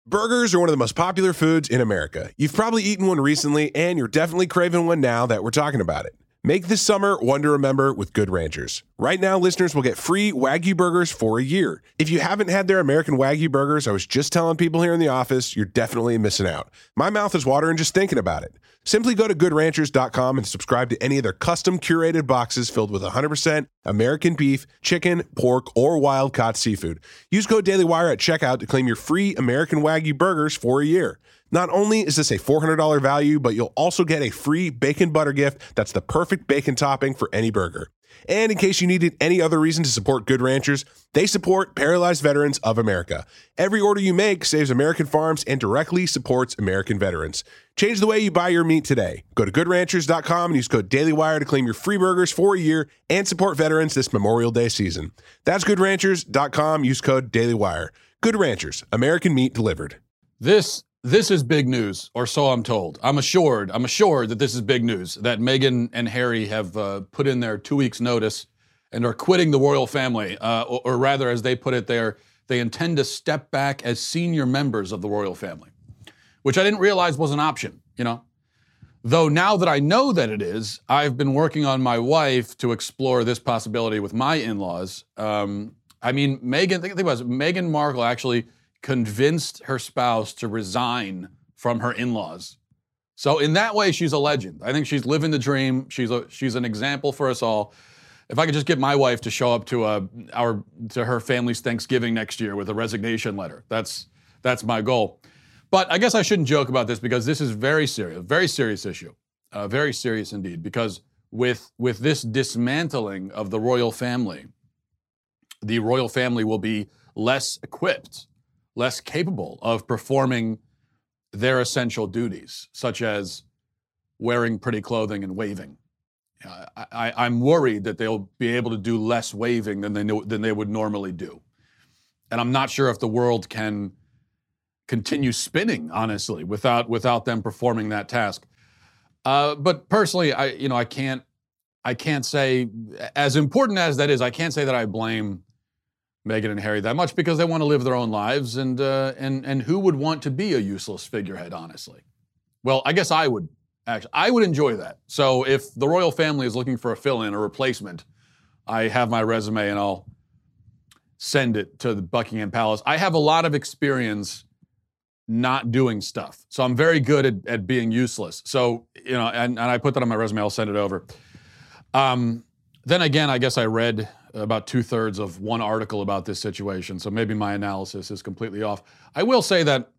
Burgers are one of the most popular foods in America. You've probably eaten one recently, and you're definitely craving one now that we're talking about it. Make this summer one to remember with Good Ranchers. Right now, listeners will get free Wagyu burgers for a year. If you haven't had their American Wagyu burgers, I was just telling people here in the office, you're definitely missing out. My mouth is watering just thinking about it. Simply go to goodranchers.com and subscribe to any of their custom curated boxes filled with 100% American beef, chicken, pork, or wild-caught seafood. Use code DailyWire at checkout to claim your free American Wagyu burgers for a year. Not only is this a $400 value, but you'll also get a free bacon butter gift that's the perfect bacon topping for any burger. And in case you needed any other reason to support Good Ranchers, they support Paralyzed Veterans of America. Every order you make saves American farms and directly supports American veterans. Change the way you buy your meat today. Go to goodranchers.com and use code DailyWire to claim your free burgers for a year and support veterans this Memorial Day season. That's goodranchers.com. Use code DailyWire. Good Ranchers, American meat delivered. This is big news, or so I'm told. I'm assured that this is big news, that Meghan and Harry have put in their 2 weeks notice and are quitting the royal family, or rather, as they put it, they intend to step back as senior members of the royal family, which I didn't realize was an option, Though now that I know that it is, I've been working on my wife to explore this possibility with my in-laws. Meghan, think about it, Meghan Markle actually convinced her spouse to resign from her in-laws. So in that way, she's a legend. I think she's living the dream. She's an example for us all. If I could just get my wife to show up to her family's Thanksgiving next year with a resignation letter, that's my goal. But I guess I shouldn't joke about this because this is very serious issue, very serious indeed. Because with this dismantling of the royal family will be less equipped, less capable of performing their essential duties, such as wearing pretty clothing and waving. I'm worried that they'll be able to do less waving than they would normally do. And I'm not sure if the world can continue spinning, honestly, without them performing that task. But personally, I can't say, as important as that is, I can't say that I blame Meghan and Harry that much, because they want to live their own lives, and who would want to be a useless figurehead, honestly? Well, I guess I would. Actually, I would enjoy that. So if the royal family is looking for a fill-in, a replacement, I have my resume and I'll send it to the Buckingham Palace. I have a lot of experience not doing stuff, so I'm very good at being useless. So, and I put that on my resume, I'll send it over. Then again, I guess I read about 2/3 of one article about this situation, so maybe my analysis is completely off. I will say that,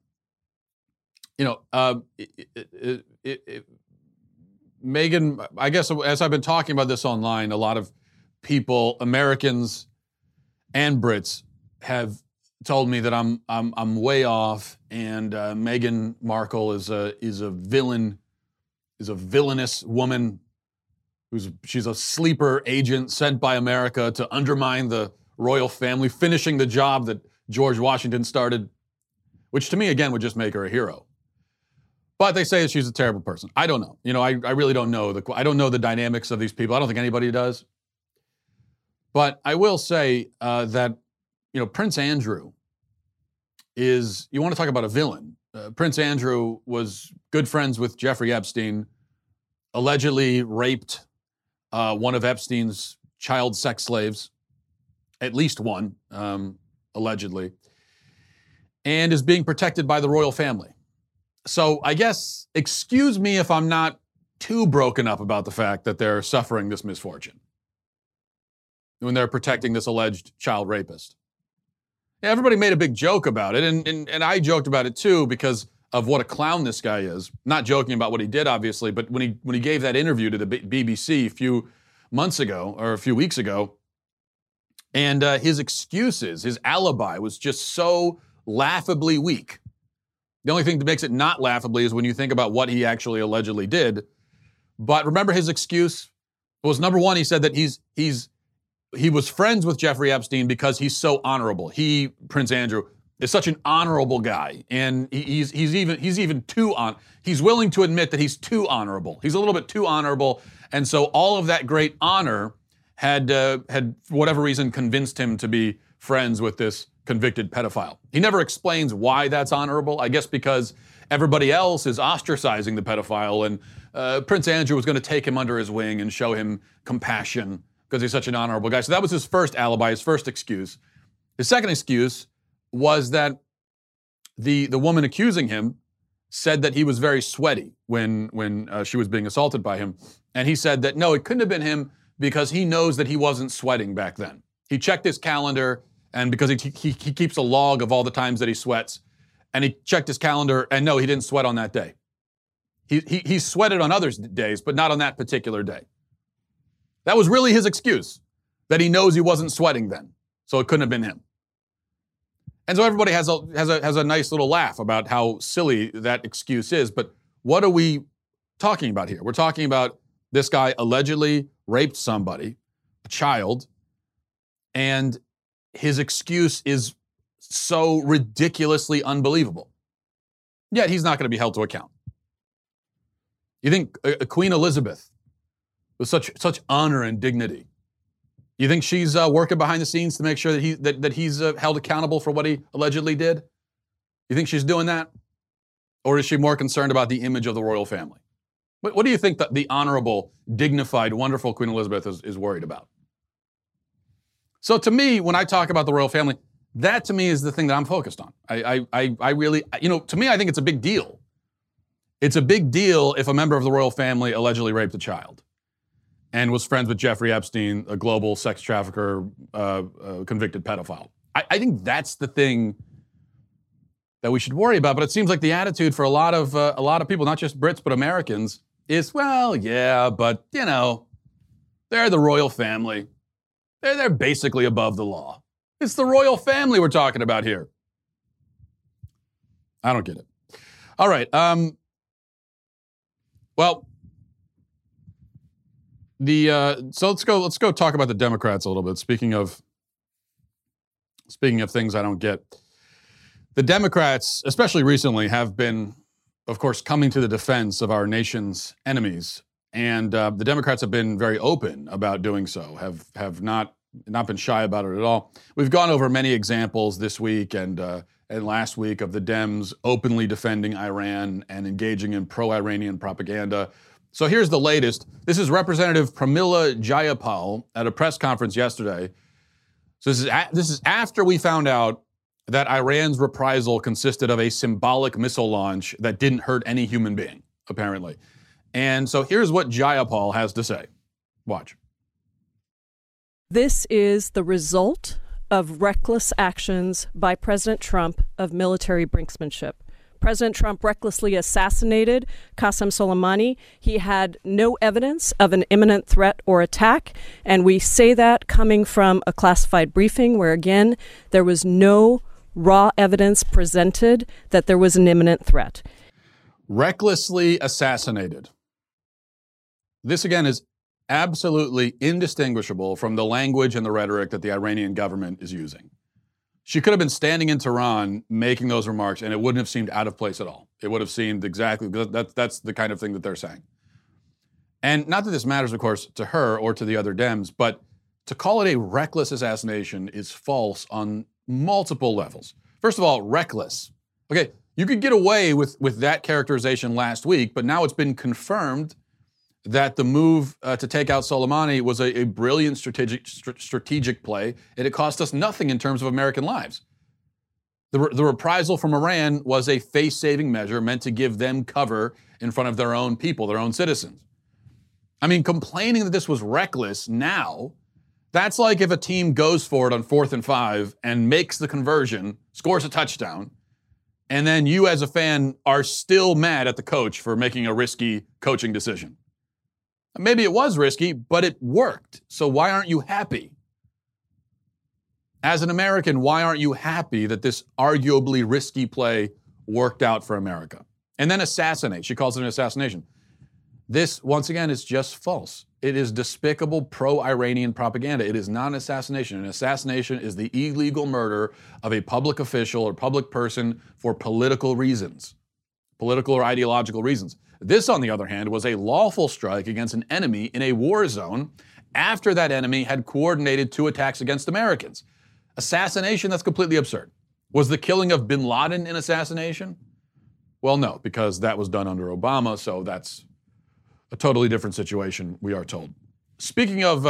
Meghan, I guess as I've been talking about this online, a lot of people, Americans and Brits, have told me that I'm way off, and Meghan Markle is a villainous woman. She's a sleeper agent sent by America to undermine the royal family, finishing the job that George Washington started, which to me, again, would just make her a hero. But they say that she's a terrible person. I don't know. I really don't know. I don't know the dynamics of these people. I don't think anybody does. But I will say that, Prince Andrew is, you want to talk about a villain. Prince Andrew was good friends with Jeffrey Epstein, allegedly raped one of Epstein's child sex slaves, at least one, allegedly, and is being protected by the royal family. So I guess, excuse me if I'm not too broken up about the fact that they're suffering this misfortune when they're protecting this alleged child rapist. Yeah, everybody made a big joke about it, and I joked about it too because of what a clown this guy is. Not joking about what he did, obviously, but when he gave that interview to the BBC a few months ago, or a few weeks ago, and his excuses, his alibi was just so laughably weak. The only thing that makes it not laughably is when you think about what he actually allegedly did. But remember, his excuse was, number one, he said that he was friends with Jeffrey Epstein because he's so honorable. Prince Andrew, is such an honorable guy, and he's willing to admit that he's too honorable. He's a little bit too honorable, and so all of that great honor had for whatever reason convinced him to be friends with this convicted pedophile. He never explains why that's honorable. I guess because everybody else is ostracizing the pedophile, and Prince Andrew was going to take him under his wing and show him compassion because he's such an honorable guy. So that was his first alibi, his first excuse. His second excuse was that the woman accusing him said that he was very sweaty when she was being assaulted by him. And he said that, no, it couldn't have been him because he knows that he wasn't sweating back then. He checked his calendar, and because he keeps a log of all the times that he sweats, and he checked his calendar, and no, he didn't sweat on that day. He sweated on other days, but not on that particular day. That was really his excuse, that he knows he wasn't sweating then, so it couldn't have been him. And so everybody has a nice little laugh about how silly that excuse is. But what are we talking about here? We're talking about this guy allegedly raped somebody, a child, and his excuse is so ridiculously unbelievable. Yet he's not going to be held to account. You think Queen Elizabeth, with such honor and dignity, you think she's working behind the scenes to make sure that he's held accountable for what he allegedly did? You think she's doing that? Or is she more concerned about the image of the royal family? What do you think that the honorable, dignified, wonderful Queen Elizabeth is worried about? So to me, when I talk about the royal family, that to me is the thing that I'm focused on. I really, to me, I think it's a big deal. It's a big deal if a member of the royal family allegedly raped a child and was friends with Jeffrey Epstein, a global sex trafficker, convicted pedophile. I think that's the thing that we should worry about. But it seems like the attitude for a lot of people, not just Brits but Americans, is, well, yeah, but they're the royal family. They're basically above the law. It's the royal family we're talking about here. I don't get it. All right. Well. So let's go talk about the Democrats a little bit. Speaking of things I don't get, the Democrats, especially recently, have been, of course, coming to the defense of our nation's enemies, and the Democrats have been very open about doing so. Have not been shy about it at all. We've gone over many examples this week and last week of the Dems openly defending Iran and engaging in pro-Iranian propaganda. So here's the latest. This is Representative Pramila Jayapal at a press conference yesterday. So this is after we found out that Iran's reprisal consisted of a symbolic missile launch that didn't hurt any human being, apparently. And so here's what Jayapal has to say. Watch. This is the result of reckless actions by President Trump of military brinksmanship. President Trump recklessly assassinated Qasem Soleimani. He had no evidence of an imminent threat or attack, and we say that coming from a classified briefing where, again, there was no raw evidence presented that there was an imminent threat. Recklessly assassinated. This, again, is absolutely indistinguishable from the language and the rhetoric that the Iranian government is using. She could have been standing in Tehran making those remarks, and it wouldn't have seemed out of place at all. It would have seemed exactly, that's the kind of thing that they're saying. And not that this matters, of course, to her or to the other Dems, but to call it a reckless assassination is false on multiple levels. First of all, reckless. Okay, you could get away with that characterization last week, but now it's been confirmed that the move to take out Soleimani was a brilliant strategic play, and it cost us nothing in terms of American lives. The reprisal from Iran was a face-saving measure meant to give them cover in front of their own people, their own citizens. I mean, complaining that this was reckless now, that's like if a team goes for it on 4th and 5 and makes the conversion, scores a touchdown, and then you as a fan are still mad at the coach for making a risky coaching decision. Maybe it was risky, but it worked. So why aren't you happy? As an American, why aren't you happy that this arguably risky play worked out for America? And then assassinate. She calls it an assassination. This, once again, is just false. It is despicable pro-Iranian propaganda. It is not an assassination. An assassination is the illegal murder of a public official or public person for political reasons, political or ideological reasons. This, on the other hand, was a lawful strike against an enemy in a war zone after that enemy had coordinated 2 attacks against Americans. Assassination, that's completely absurd. Was the killing of bin Laden an assassination? Well, no, because that was done under Obama, so that's a totally different situation, we are told. Speaking of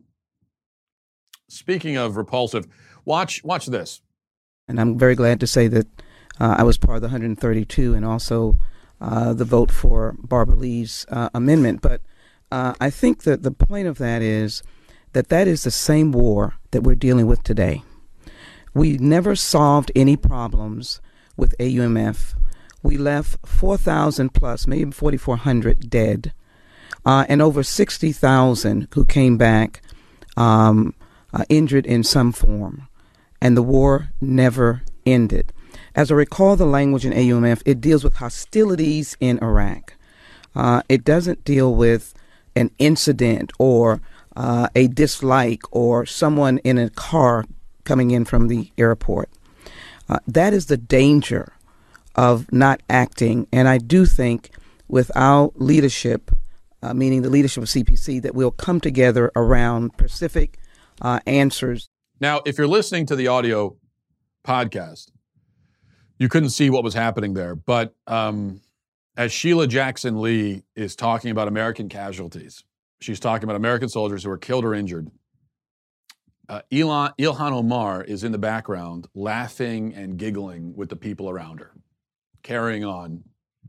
repulsive, watch this. And I'm very glad to say that I was part of the 132 and also the vote for Barbara Lee's amendment. But I think that the point of that is that is the same war that we're dealing with today. We never solved any problems with AUMF. We left 4,000 plus, maybe 4,400 dead, and over 60,000 who came back injured in some form. And the war never ended. As I recall the language in AUMF, it deals with hostilities in Iraq. It doesn't deal with an incident or a dislike or someone in a car coming in from the airport. That is the danger of not acting. And I do think with our leadership, meaning the leadership of CPC, that we'll come together around specific answers. Now, if you're listening to the audio podcast, you couldn't see what was happening there. But as Sheila Jackson Lee is talking about American casualties, she's talking about American soldiers who were killed or injured. Ilhan Omar is in the background laughing and giggling with the people around her, carrying on,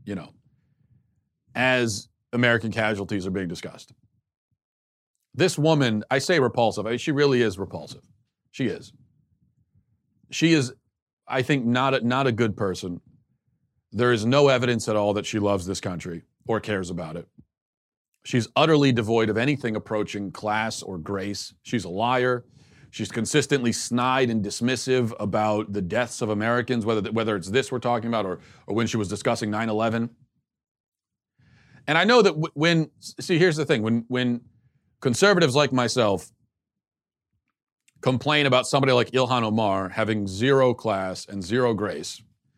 as American casualties are being discussed. This woman, I say repulsive. She really is repulsive. She is. She is, I think, not a good person. There is no evidence at all that she loves this country or cares about it. She's utterly devoid of anything approaching class or grace. She's a liar. She's consistently snide and dismissive about the deaths of Americans, whether it's this we're talking about or when she was discussing 9/11. And I know that here's the thing. When conservatives like myself complain about somebody like Ilhan Omar having zero class and zero grace,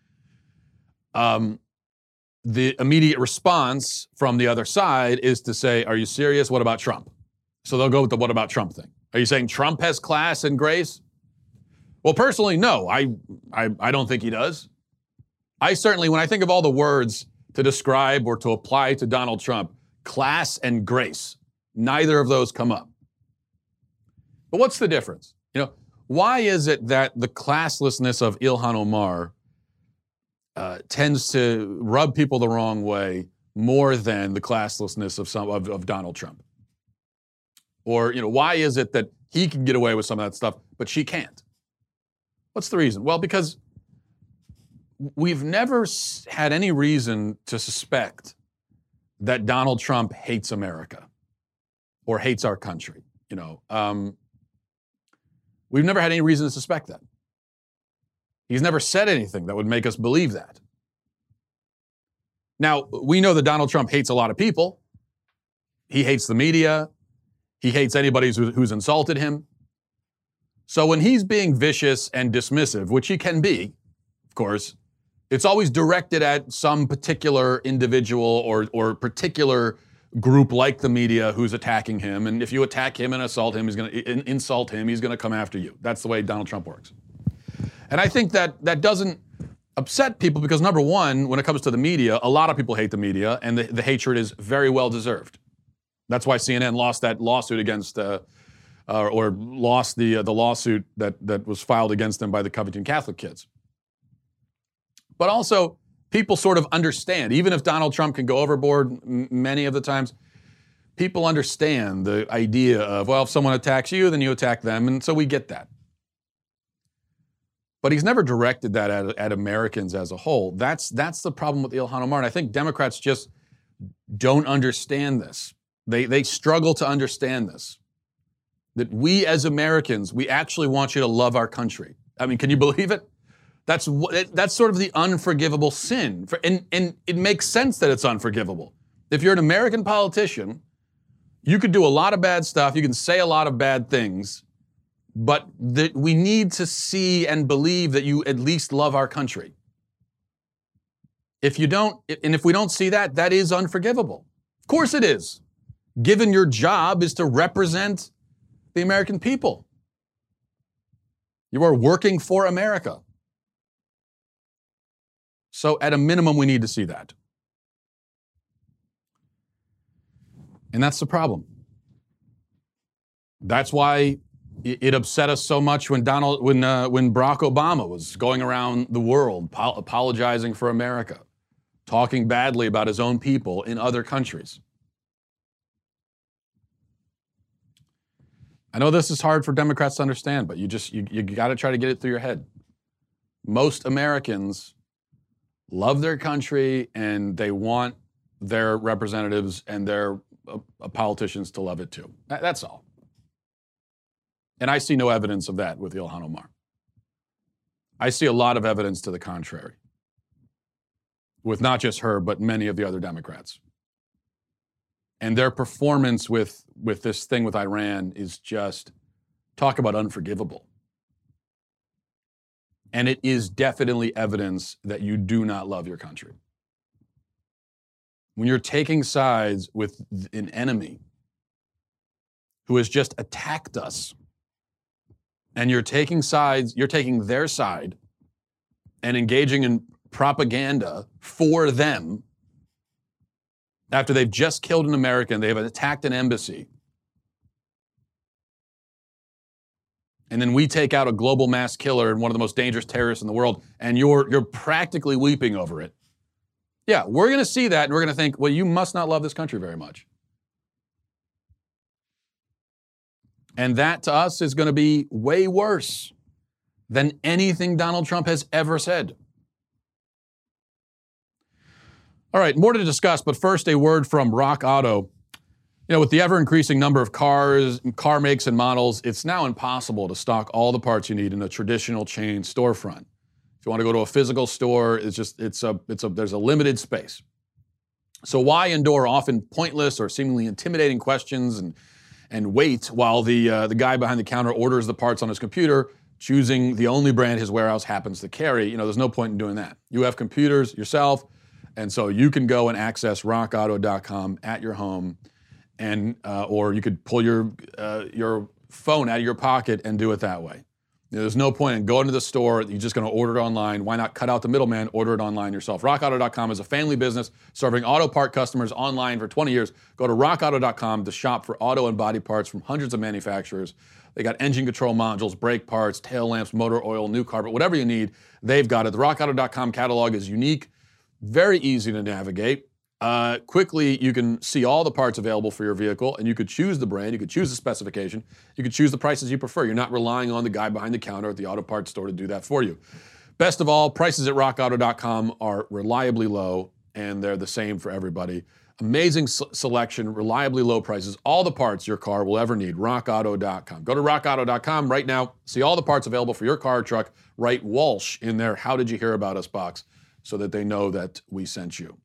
the immediate response from the other side is to say, are you serious? What about Trump? So they'll go with the what about Trump thing. Are you saying Trump has class and grace? Well, personally, no. I don't think he does. I certainly, when I think of all the words to describe or to apply to Donald Trump, class and grace, neither of those come up. But what's the difference? Why is it that the classlessness of Ilhan Omar tends to rub people the wrong way more than the classlessness of Donald Trump? Or, why is it that he can get away with some of that stuff, but she can't? What's the reason? Well, because we've never had any reason to suspect that Donald Trump hates America or hates our country. We've never had any reason to suspect that. He's never said anything that would make us believe that. Now, we know that Donald Trump hates a lot of people. He hates the media. He hates anybody who's insulted him. So when he's being vicious and dismissive, which he can be, of course, it's always directed at some particular individual or particular group like the media who's attacking him. And if you attack him and insult him, he's going to come after you. That's the way Donald Trump works. And I think that doesn't upset people because, number one, when it comes to the media, a lot of people hate the media, and the hatred is very well deserved. That's why CNN lost that lawsuit against, or lost the lawsuit that was filed against them by the Covington Catholic kids. But also, people sort of understand, even if Donald Trump can go overboard many of the times, people understand the idea of, well, if someone attacks you, then you attack them, and so we get that. But he's never directed that at Americans as a whole. That's the problem with Ilhan Omar, and I think Democrats just don't understand this. They struggle to understand this. That we as Americans, we actually want you to love our country. I mean, can you believe it? That's sort of the unforgivable sin. And it makes sense that it's unforgivable. If you're an American politician, you could do a lot of bad stuff, you can say a lot of bad things, but we need to see and believe that you at least love our country. If you don't, and if we don't see that, that is unforgivable. Of course it is. Given your job is to represent the American people. You are working for America. So at a minimum, we need to see that. And that's the problem. That's why it upset us so much when Barack Obama was going around the world apologizing for America, talking badly about his own people in other countries. I know this is hard for Democrats to understand, but you got to try to get it through your head. Most Americans love their country and they want their representatives and their politicians to love it too. That's all. And I see no evidence of that with Ilhan Omar. I see a lot of evidence to the contrary, with not just her, but many of the other Democrats. And their performance with this thing with Iran is just, talk about unforgivable. And it is definitely evidence that you do not love your country. When you're taking sides with an enemy who has just attacked us, and you're taking their side and engaging in propaganda for them after they've just killed an American, they've attacked an embassy, and then we take out a global mass killer and one of the most dangerous terrorists in the world, and you're practically weeping over it. Yeah, we're going to see that, and we're going to think, well, you must not love this country very much. And that, to us, is going to be way worse than anything Donald Trump has ever said. All right, more to discuss, but first, a word from Rock Auto. You know, with the ever-increasing number of cars, car makes, and models, it's now impossible to stock all the parts you need in a traditional chain storefront. If you want to go to a physical store, there's a limited space. So why endure often pointless or seemingly intimidating questions and wait while the guy behind the counter orders the parts on his computer, choosing the only brand his warehouse happens to carry? You know, there's no point in doing that. You have computers yourself, and so you can go and access rockauto.com at your home, and or you could pull your phone out of your pocket and do it that way. You know, there's no point in going to the store. You're just going to order it online. Why not cut out the middleman, order it online yourself? RockAuto.com is a family business serving auto part customers online for 20 years. Go to RockAuto.com to shop for auto and body parts from hundreds of manufacturers. They got engine control modules, brake parts, tail lamps, motor oil, new carpet, whatever you need, they've got it. The RockAuto.com catalog is unique, very easy to navigate. Quickly, you can see all the parts available for your vehicle, and you could choose the brand, you could choose the specification, you could choose the prices you prefer. You're not relying on the guy behind the counter at the auto parts store to do that for you. Best of all, prices at rockauto.com are reliably low, and they're the same for everybody. Amazing selection, reliably low prices, all the parts your car will ever need. RockAuto.com. Go to RockAuto.com right now. See all the parts available for your car or truck. Write Walsh in their How Did You Hear About Us box so that they know that we sent you.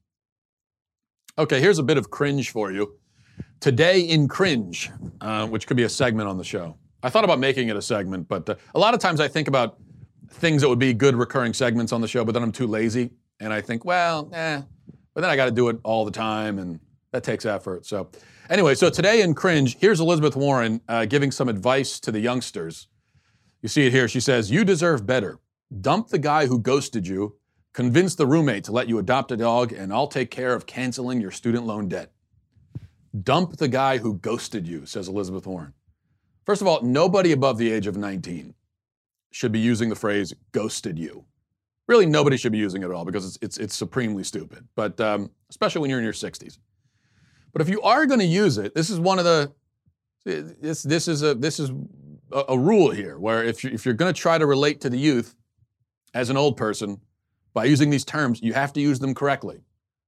Okay, here's a bit of cringe for you. Today in Cringe, which could be a segment on the show. I thought about making it a segment, but a lot of times I think about things that would be good recurring segments on the show, but then I'm too lazy. And I think, but then I got to do it all the time, and that takes effort. So anyway, so today in Cringe, here's Elizabeth Warren giving some advice to the youngsters. You see it here. She says, "You deserve better. Dump the guy who ghosted you. Convince the roommate to let you adopt a dog, and I'll take care of canceling your student loan debt." Dump the guy who ghosted you, says Elizabeth Warren. First of all, nobody above the age of 19 should be using the phrase ghosted you. Really, nobody should be using it at all because it's supremely stupid, but especially when you're in your 60s. But if you are going to use it, this is one of the, this is a rule here, where if you're going to try to relate to the youth as an old person, by using these terms, you have to use them correctly.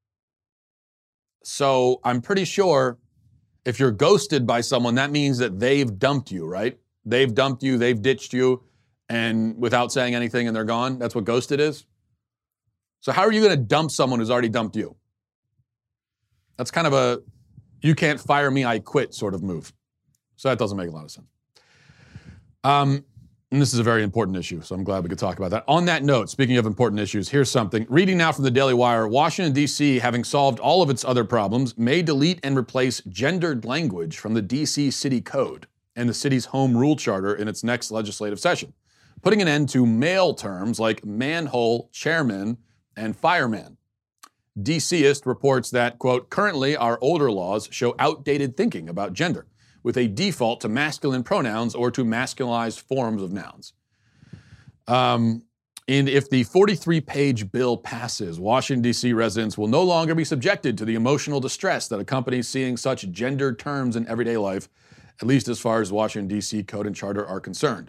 So I'm pretty sure if you're ghosted by someone, that means that they've dumped you, right? They've dumped you, they've ditched you, and without saying anything, and they're gone. That's what ghosted is. So how are you going to dump someone who's already dumped you? That's kind of a, you can't fire me, I quit sort of move. So that doesn't make a lot of sense. And this is a very important issue, so I'm glad we could talk about that. On that note, speaking of important issues, here's something. Reading now from the Daily Wire, Washington, D.C., having solved all of its other problems, may delete and replace gendered language from the D.C. City Code and the city's home rule charter in its next legislative session. putting an end to male terms like manhole chairman and fireman. DCist reports that, quote, currently our older laws show outdated thinking about gender, with a default to masculine pronouns or to masculinized forms of nouns. And if the 43-page bill passes, Washington, D.C. residents will no longer be subjected to the emotional distress that accompanies seeing such gendered terms in everyday life, at least as far as Washington, D.C. Code and Charter are concerned.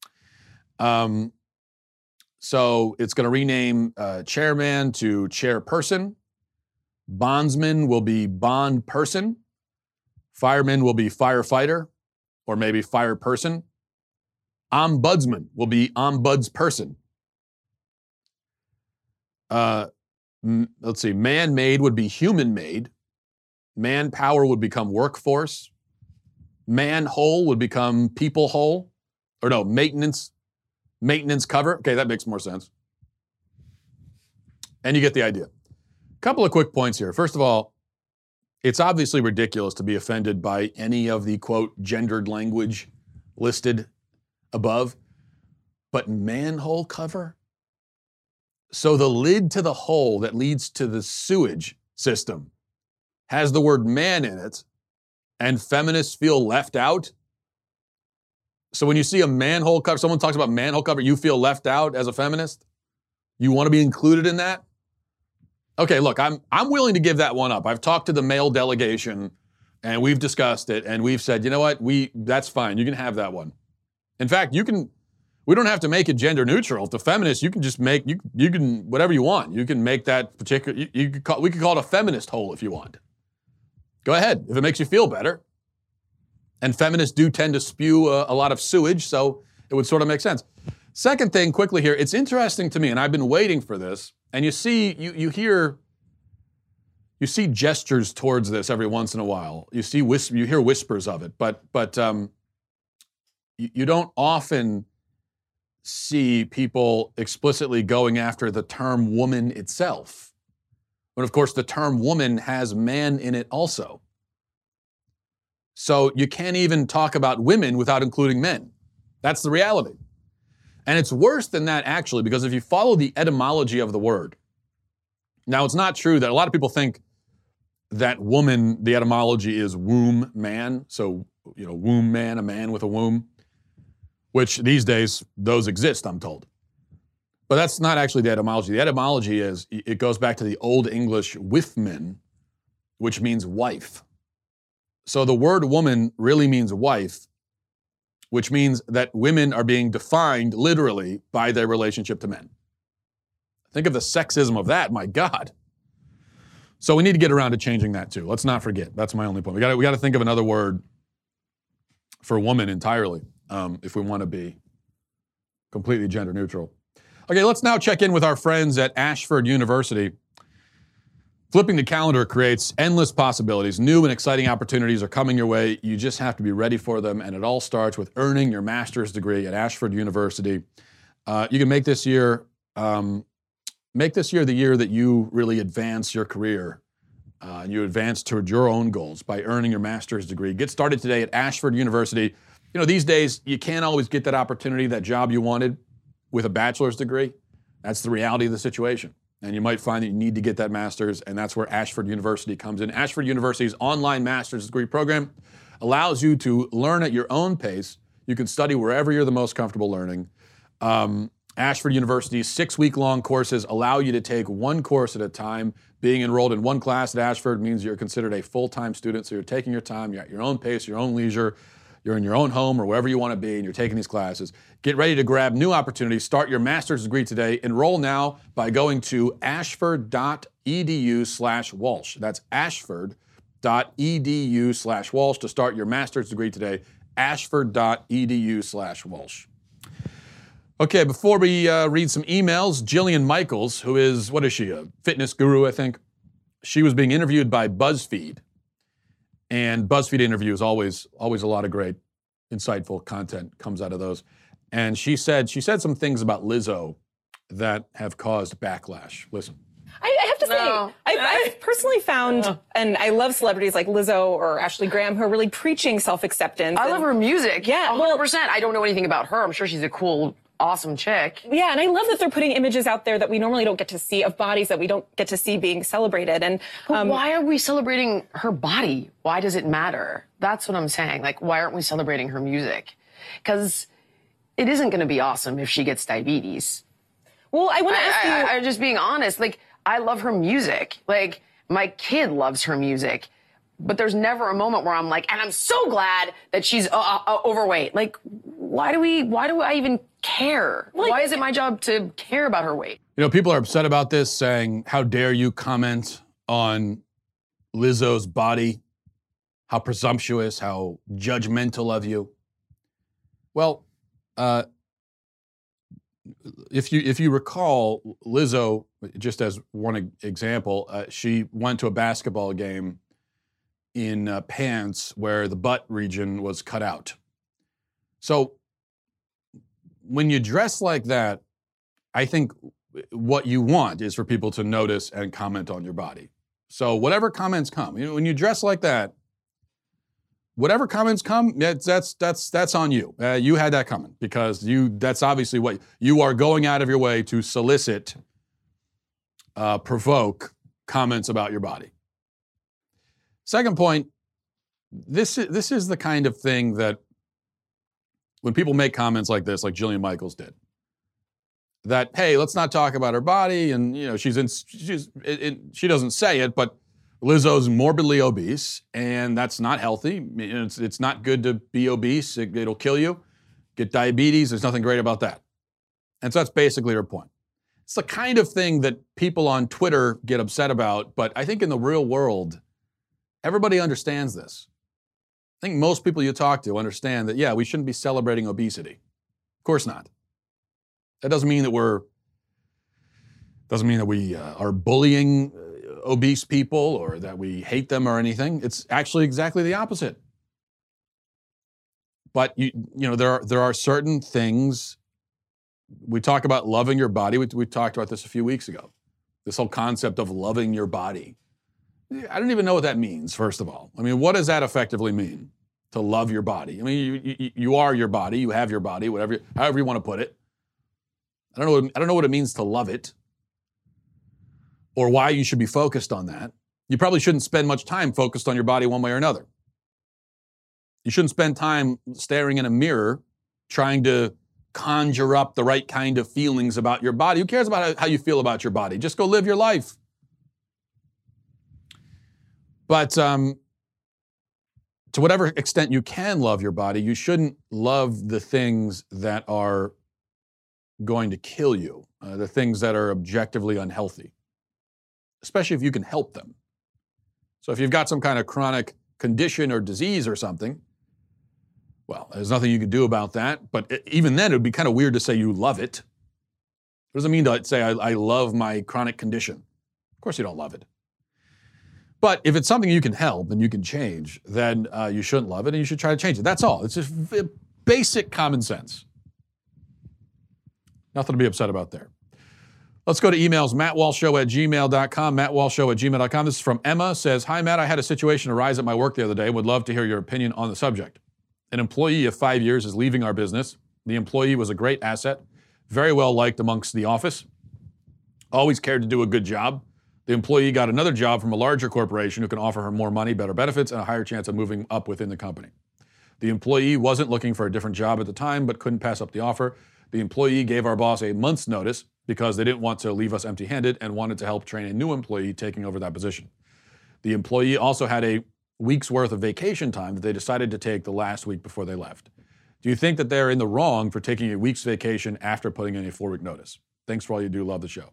So it's going to rename chairman to chairperson. Bondsman will be bond person. Fireman will be firefighter, or maybe fire person. Ombudsman will be ombudsperson. Let's see, man-made would be human-made. Manpower would become workforce. Manhole would become people-hole. Or no, maintenance cover. Okay, that makes more sense. And you get the idea. Couple of quick points here. First of all, it's obviously ridiculous to be offended by any of the, quote, gendered language listed above. But manhole cover? So the lid to the hole that leads to the sewage system has the word man in it, and feminists feel left out? So when you see a manhole cover, someone talks about manhole cover, you feel left out as a feminist? You want to be included in that? Okay, look, I'm willing to give that one up. I've talked to the male delegation, and we've discussed it, and we've said, you know what, that's fine. You can have that one. In fact, we don't have to make it gender neutral. If the feminists, you can just make, you can, whatever you want. You can make that particular, we could call it a feminist hole if you want. Go ahead, if it makes you feel better. And feminists do tend to spew a lot of sewage, so it would sort of make sense. Second thing, quickly here, it's interesting to me, and I've been waiting for this, and you hear gestures towards this every once in a while. You hear whispers of it, but you don't often see people explicitly going after the term woman itself. But of course, the term woman has man in it also. So you can't even talk about women without including men. That's the reality. And it's worse than that, actually, because if you follow the etymology of the word, now it's not true that a lot of people think that woman, the etymology is womb man. So, womb man, a man with a womb, which these days, those exist, I'm told. But that's not actually the etymology. The etymology it goes back to the Old English wifmen, which means wife. So the word woman really means wife, which means that women are being defined literally by their relationship to men. Think of the sexism of that, my God. So we need to get around to changing that too. Let's not forget. That's my only point. We got to think of another word for woman entirely if we want to be completely gender neutral. Okay, let's now check in with our friends at Ashford University. Flipping the calendar creates endless possibilities. New and exciting opportunities are coming your way. You just have to be ready for them, and it all starts with earning your master's degree at Ashford University. You can make this year the year that you really advance your career. You advance toward your own goals by earning your master's degree. Get started today at Ashford University. These days, you can't always get that opportunity, that job you wanted with a bachelor's degree. That's the reality of the situation. And you might find that you need to get that master's, and that's where Ashford University comes in. Ashford University's online master's degree program allows you to learn at your own pace. You can study wherever you're the most comfortable learning. Ashford University's 6-week-long courses allow you to take one course at a time. Being enrolled in one class at Ashford means you're considered a full-time student, so you're taking your time, you're at your own pace, your own leisure. You're in your own home or wherever you want to be, and you're taking these classes. Get ready to grab new opportunities. Start your master's degree today. Enroll now by going to ashford.edu/Walsh. That's ashford.edu/Walsh to start your master's degree today. ashford.edu/Walsh. Okay, before we read some emails, Jillian Michaels, who is, what is she, a fitness guru, I think? She was being interviewed by BuzzFeed. And BuzzFeed interviews, always a lot of great, insightful content comes out of those. And she said some things about Lizzo that have caused backlash. Listen. I have to say, I've personally found, and I love celebrities like Lizzo or Ashley Graham who are really preaching self-acceptance. I love her music. Yeah. 100%. I don't know anything about her. I'm sure she's a cool awesome chick. Yeah, and I love that they're putting images out there that we normally don't get to see, of bodies that we don't get to see being celebrated. And but why are we celebrating her body? Why does it matter? That's what I'm saying. Like, why aren't we celebrating her music? Because it isn't going to be awesome if she gets diabetes. Well, I want to ask you. I'm just being honest. Like, I love her music. Like, my kid loves her music. But there's never a moment where I'm like, and I'm so glad that she's overweight. Like, why do I even care? Like, why is it my job to care about her weight? You know, people are upset about this, saying, how dare you comment on Lizzo's body? How presumptuous, how judgmental of you. Well, if you recall, Lizzo, just as one example, she went to a basketball game in pants where the butt region was cut out. So when you dress like that, I think what you want is for people to notice and comment on your body. So whatever comments come, you know, when you dress like that, whatever comments come, that's on you. You had that coming because that's obviously what you are going out of your way to solicit, provoke comments about your body. Second point, this is the kind of thing that when people make comments like this, like Jillian Michaels did, that, hey, let's not talk about her body, and you know she doesn't say it, but Lizzo's morbidly obese, and that's not healthy. It's not good to be obese. It'll kill you. Get diabetes. There's nothing great about that. And so that's basically her point. It's the kind of thing that people on Twitter get upset about, but I think in the real world, everybody understands this. I think most people you talk to understand that, yeah, we shouldn't be celebrating obesity. Of course not. That doesn't mean that we are bullying obese people or that we hate them or anything. It's actually exactly the opposite. But you know, there are certain things. We talk about loving your body. We talked about this a few weeks ago. This whole concept of loving your body. I don't even know what that means, first of all. I mean, what does that effectively mean, to love your body? I mean, you are your body, you have your body, however you want to put it. I don't know what it means to love it or why you should be focused on that. You probably shouldn't spend much time focused on your body one way or another. You shouldn't spend time staring in a mirror trying to conjure up the right kind of feelings about your body. Who cares about how you feel about your body? Just go live your life. But to whatever extent you can love your body, you shouldn't love the things that are going to kill you, the things that are objectively unhealthy, especially if you can help them. So if you've got some kind of chronic condition or disease or something, well, there's nothing you can do about that. But even then, it would be kind of weird to say you love it. What does it mean to say, I love my chronic condition? Of course you don't love it. But if it's something you can help and you can change, then you shouldn't love it and you should try to change it. That's all. It's just basic common sense. Nothing to be upset about there. Let's go to emails. mattwalshshow@gmail.com. mattwalshshow@gmail.com. This is from Emma. Says, hi, Matt. I had a situation arise at my work the other day. Would love to hear your opinion on the subject. An employee of 5 years is leaving our business. The employee was a great asset, very well liked amongst the office, always cared to do a good job. The employee got another job from a larger corporation who can offer her more money, better benefits, and a higher chance of moving up within the company. The employee wasn't looking for a different job at the time, but couldn't pass up the offer. The employee gave our boss a month's notice because they didn't want to leave us empty-handed and wanted to help train a new employee taking over that position. The employee also had a week's worth of vacation time that they decided to take the last week before they left. Do you think that they're in the wrong for taking a week's vacation after putting in a 4-week notice? Thanks for all you do. Love the show.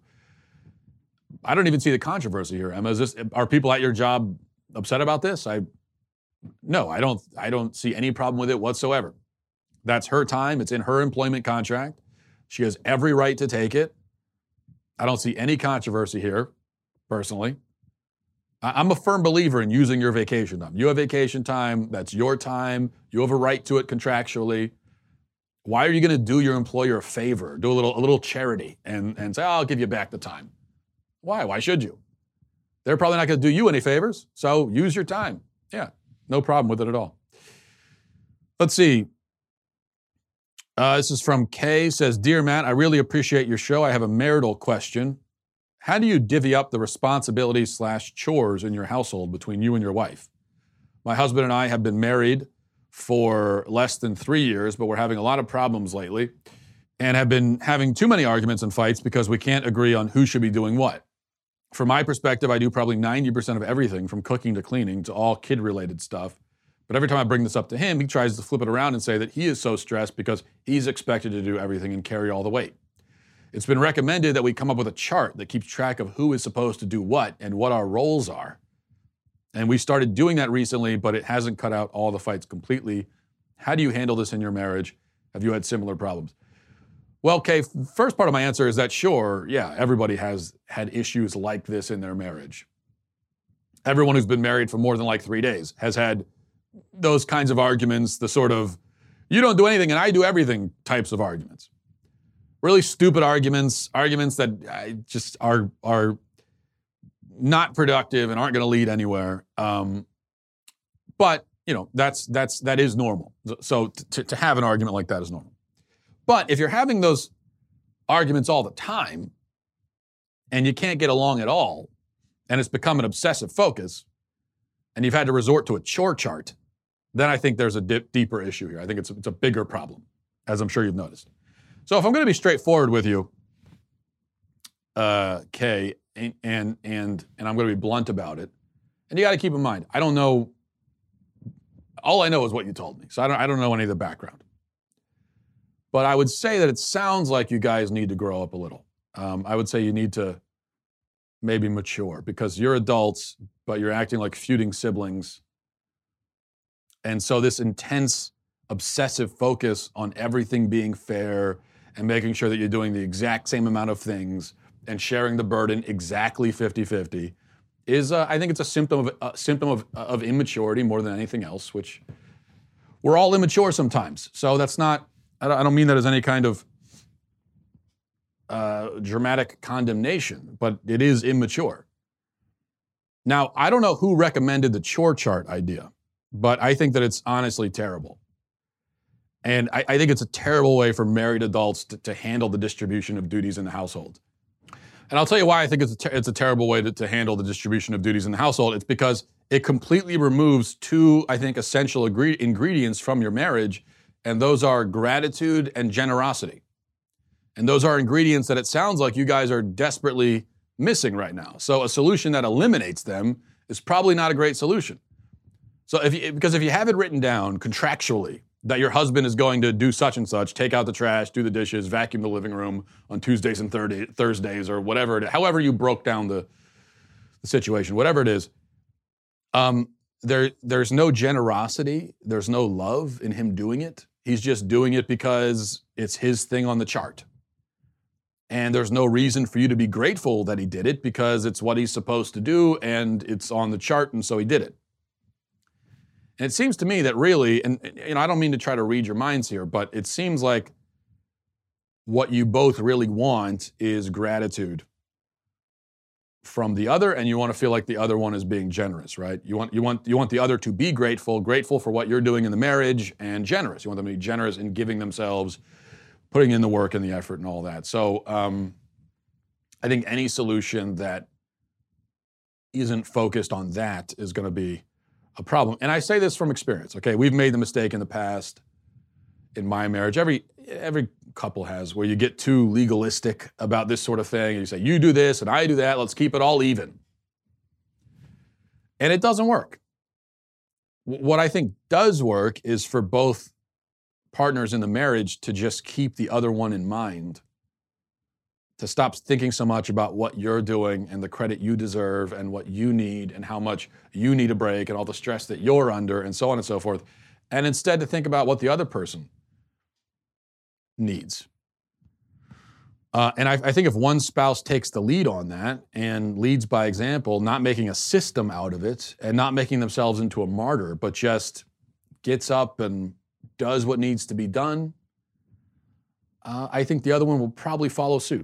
I don't even see the controversy here, Emma. Are people at your job upset about this? No, I don't see any problem with it whatsoever. That's her time. It's in her employment contract. She has every right to take it. I don't see any controversy here, personally. I'm a firm believer in using your vacation time. You have vacation time. That's your time. You have a right to it contractually. Why are you going to do your employer a favor, do a little charity, and say, I'll give you back the time? Why? Why should you? They're probably not going to do you any favors, so use your time. Yeah, no problem with it at all. Let's see. This is from Kay. Says, Dear Matt, I really appreciate your show. I have a marital question. How do you divvy up the responsibilities/chores in your household between you and your wife? My husband and I have been married for less than 3 years, but we're having a lot of problems lately and have been having too many arguments and fights because we can't agree on who should be doing what. From my perspective, I do probably 90% of everything from cooking to cleaning to all kid-related stuff. But every time I bring this up to him, he tries to flip it around and say that he is so stressed because he's expected to do everything and carry all the weight. It's been recommended that we come up with a chart that keeps track of who is supposed to do what and what our roles are. And we started doing that recently, but it hasn't cut out all the fights completely. How do you handle this in your marriage? Have you had similar problems? Well, Kay, first part of my answer is that sure, yeah, everybody has had issues like this in their marriage. Everyone who's been married for more than like 3 days has had those kinds of arguments, the sort of, you don't do anything and I do everything types of arguments. Really stupid arguments that just are not productive and aren't going to lead anywhere. But, you know, that is normal. So to have an argument like that is normal. But if you're having those arguments all the time and you can't get along at all, and it's become an obsessive focus, and you've had to resort to a chore chart, then I think there's a deeper issue here. I think it's a bigger problem, as I'm sure you've noticed. So if I'm going to be straightforward with you, Kay, and I'm going to be blunt about it, and you got to keep in mind, I don't know, all I know is what you told me, so I don't know any of the background. But I would say that it sounds like you guys need to grow up a little. I would say you need to maybe mature, because you're adults, but you're acting like feuding siblings. And so this intense, obsessive focus on everything being fair and making sure that you're doing the exact same amount of things and sharing the burden exactly 50-50 is, I think it's a symptom of immaturity more than anything else, which we're all immature sometimes. So that's not, I don't mean that as any kind of dramatic condemnation, but it is immature. Now, I don't know who recommended the chore chart idea, but I think that it's honestly terrible. And I think it's a terrible way for married adults to handle the distribution of duties in the household. And I'll tell you why I think it's a terrible way to handle the distribution of duties in the household. It's because it completely removes two, I think, essential ingredients from your marriage, and those are gratitude and generosity. And those are ingredients that it sounds like you guys are desperately missing right now. So a solution that eliminates them is probably not a great solution. So because if you have it written down contractually that your husband is going to do such and such, take out the trash, do the dishes, vacuum the living room on Tuesdays and Thursdays or whatever it is, however you broke down the situation, whatever it is, there's no generosity, there's no love in him doing it. He's just doing it because it's his thing on the chart. And there's no reason for you to be grateful that he did it because it's what he's supposed to do and it's on the chart, and so he did it. And it seems to me that really, and you know, I don't mean to try to read your minds here, but it seems like what you both really want is gratitude from the other, and you want to feel like the other one is being generous, right? You want the other to be grateful for what you're doing in the marriage, and generous. You want them to be generous in giving themselves, putting in the work and the effort and all that. So I think any solution that isn't focused on that is going to be a problem. And I say this from experience, okay? We've made the mistake in the past in my marriage. Every couple has, where you get too legalistic about this sort of thing. And you say, you do this and I do that. Let's keep it all even. And it doesn't work. What I think does work is for both partners in the marriage to just keep the other one in mind, to stop thinking so much about what you're doing and the credit you deserve and what you need and how much you need a break and all the stress that you're under and so on and so forth, and instead to think about what the other person needs. And I think if one spouse takes the lead on that and leads by example, not making a system out of it and not making themselves into a martyr, but just gets up and does what needs to be done, I think the other one will probably follow suit.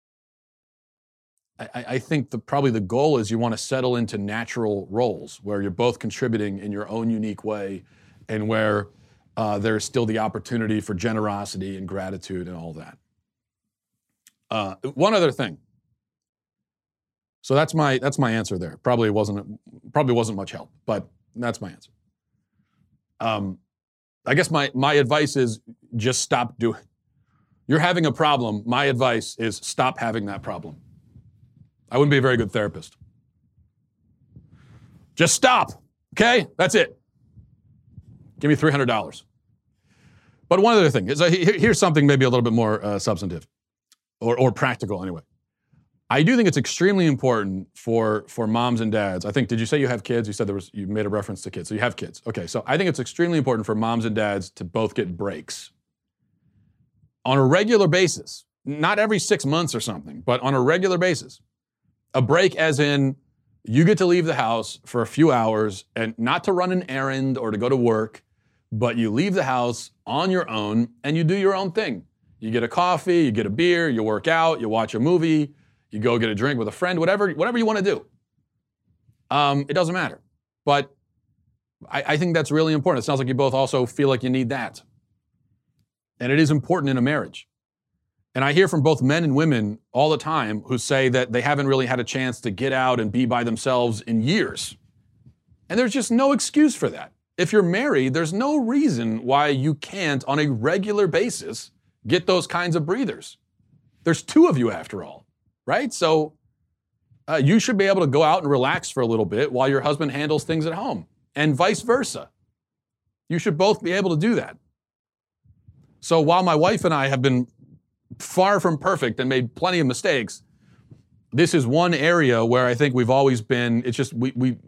I think probably the goal is you want to settle into natural roles where you're both contributing in your own unique way, and where there's still the opportunity for generosity and gratitude and all that. One other thing. So that's my answer there. Probably wasn't much help, but that's my answer. I guess my advice is just stop doing. You're having a problem. My advice is stop having that problem. I wouldn't be a very good therapist. Just stop. Okay, that's it. Give me $300. But one other thing is here's something maybe a little bit more substantive, or practical anyway. I do think it's extremely important for moms and dads. I think, did you say you have kids? You said you made a reference to kids. So you have kids. Okay, so I think it's extremely important for moms and dads to both get breaks. On a regular basis, not every 6 months or something, but on a regular basis. A break as in, you get to leave the house for a few hours, and not to run an errand or to go to work, but you leave the house on your own and you do your own thing. You get a coffee, you get a beer, you work out, you watch a movie, you go get a drink with a friend, whatever you want to do. It doesn't matter. But I think that's really important. It sounds like you both also feel like you need that. And it is important in a marriage. And I hear from both men and women all the time who say that they haven't really had a chance to get out and be by themselves in years. And there's just no excuse for that. If you're married, there's no reason why you can't, on a regular basis, get those kinds of breathers. There's two of you after all, right? So you should be able to go out and relax for a little bit while your husband handles things at home, and vice versa. You should both be able to do that. So while my wife and I have been far from perfect and made plenty of mistakes, this is one area where I think we've always been, it's just,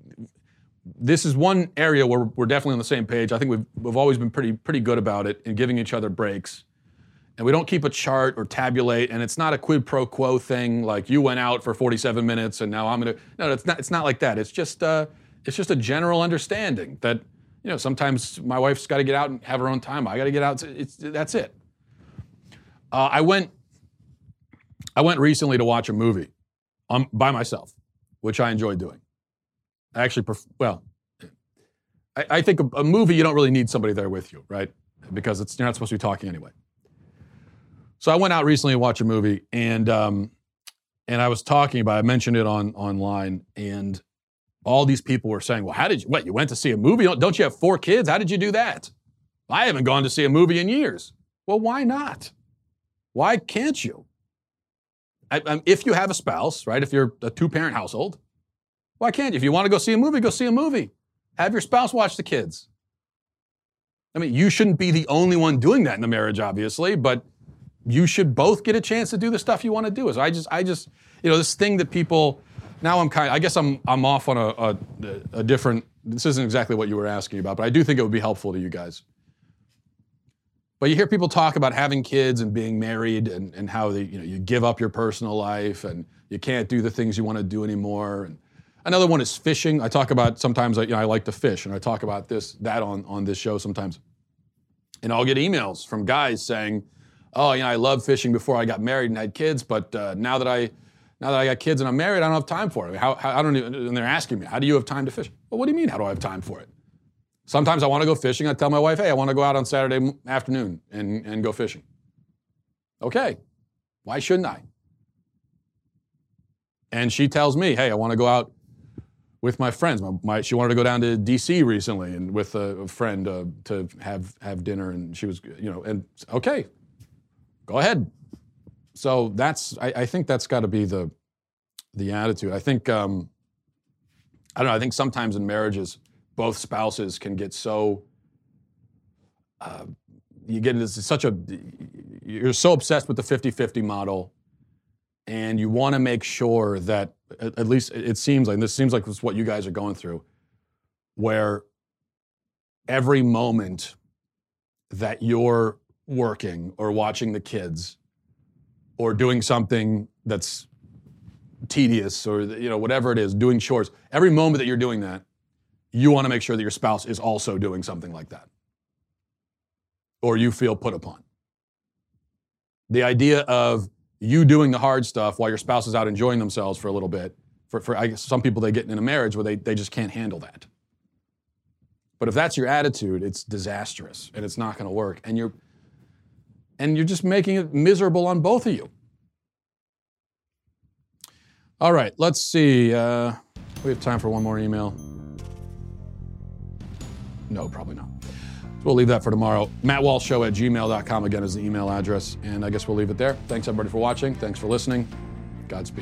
this is one area where we're definitely on the same page. I think we've always been pretty good about it in giving each other breaks. And we don't keep a chart or tabulate, and it's not a quid pro quo thing like you went out for 47 minutes and now I'm gonna, no, it's not like that. It's just a general understanding that, you know, sometimes my wife's got to get out and have her own time. I got to get out. That's it. I went recently to watch a movie by myself, which I enjoy doing. I actually I think a movie, you don't really need somebody there with you, right? Because you're not supposed to be talking anyway. So I went out recently to watch a movie, and I was talking about, I mentioned it online, and all these people were saying, well, you went to see a movie? Don't you have 4 kids? How did you do that? I haven't gone to see a movie in years. Well, why not? Why can't you? If you have a spouse, right? If you're a 2-parent household, why can't you? If you want to go see a movie, go see a movie. Have your spouse watch the kids. I mean, you shouldn't be the only one doing that in the marriage, obviously, but you should both get a chance to do the stuff you want to do. So I just, you know, this thing that people, now I guess I'm off on a different, this isn't exactly what you were asking about, but I do think it would be helpful to you guys. But you hear people talk about having kids and being married and how you give up your personal life and you can't do the things you want to do anymore. And another one is fishing. I talk about sometimes, I like to fish, and I talk about that on this show sometimes. And I'll get emails from guys saying, oh, I love fishing before I got married and had kids, but now that I got kids and I'm married, I don't have time for it. And they're asking me, how do you have time to fish? Well, what do you mean, how do I have time for it? Sometimes I want to go fishing. I tell my wife, hey, I want to go out on Saturday afternoon and go fishing. Okay, why shouldn't I? And she tells me, hey, I want to go out with my friends. She wanted to go down to D.C. recently and with a friend to have dinner, and she was, and okay, go ahead. So I think that's got to be the attitude. I think, I don't know, I think sometimes in marriages, both spouses can get so, you're so obsessed with the 50-50 model, and you want to make sure that, at least it seems like, and this seems like this is what you guys are going through, where every moment that you're working or watching the kids or doing something that's tedious or whatever it is, doing chores, every moment that you're doing that, you want to make sure that your spouse is also doing something like that, or you feel put upon. The idea of you doing the hard stuff while your spouse is out enjoying themselves for a little bit, for I guess some people, they get in a marriage where they just can't handle that. But if that's your attitude, it's disastrous and it's not going to work. And you're just making it miserable on both of you. All right, let's see. We have time for one more email. No, probably not. So we'll leave that for tomorrow. MattWalshShow@gmail.com again is the email address. And I guess we'll leave it there. Thanks everybody for watching. Thanks for listening. Godspeed.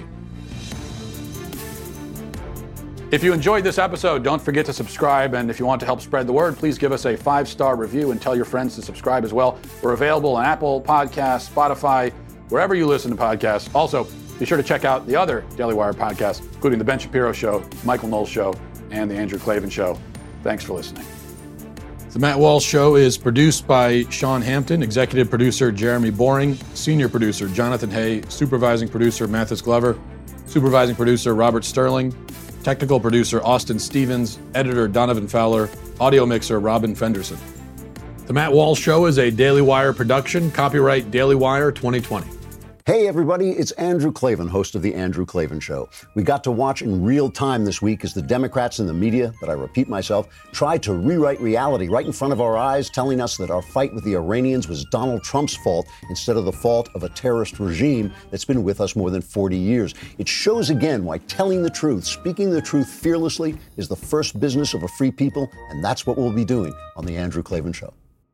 If you enjoyed this episode, don't forget to subscribe. And if you want to help spread the word, please give us a 5-star review and tell your friends to subscribe as well. We're available on Apple Podcasts, Spotify, wherever you listen to podcasts. Also, be sure to check out the other Daily Wire podcasts, including The Ben Shapiro Show, Michael Knowles Show, and The Andrew Klavan Show. Thanks for listening. The Matt Walsh Show is produced by Sean Hampton, executive producer Jeremy Boring, senior producer Jonathan Hay, supervising producer Mathis Glover, supervising producer Robert Sterling, technical producer Austin Stevens, editor Donovan Fowler, audio mixer Robin Fenderson. The Matt Walsh Show is a Daily Wire production, copyright Daily Wire 2020. Hey everybody, it's Andrew Klavan, host of The Andrew Klavan Show. We got to watch in real time this week as the Democrats and the media, but I repeat myself, tried to rewrite reality right in front of our eyes, telling us that our fight with the Iranians was Donald Trump's fault instead of the fault of a terrorist regime that's been with us more than 40 years. It shows again why telling the truth, speaking the truth fearlessly is the first business of a free people, and that's what we'll be doing on The Andrew Klavan Show.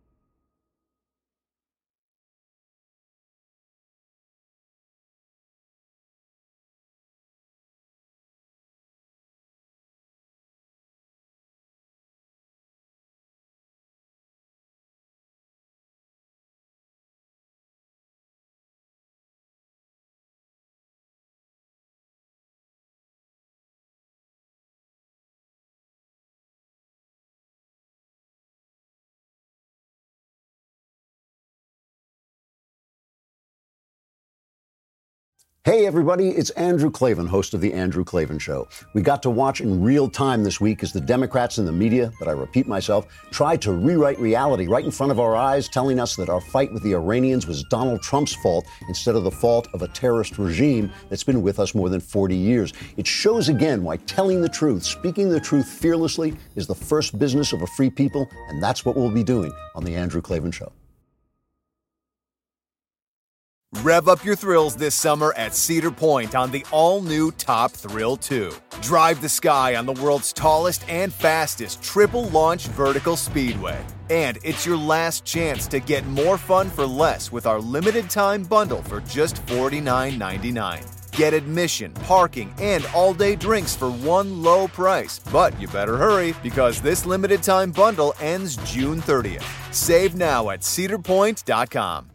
Hey everybody, it's Andrew Klavan, host of The Andrew Klavan Show. We got to watch in real time this week as the Democrats and the media, but I repeat myself, tried to rewrite reality right in front of our eyes, telling us that our fight with the Iranians was Donald Trump's fault instead of the fault of a terrorist regime that's been with us more than 40 years. It shows again why telling the truth, speaking the truth fearlessly is the first business of a free people, and that's what we'll be doing on The Andrew Klavan Show. Rev up your thrills this summer at Cedar Point on the all-new Top Thrill 2. Drive the sky on the world's tallest and fastest triple-launch vertical speedway. And it's your last chance to get more fun for less with our limited-time bundle for just $49.99. Get admission, parking, and all-day drinks for one low price. But you better hurry because this limited-time bundle ends June 30th. Save now at cedarpoint.com.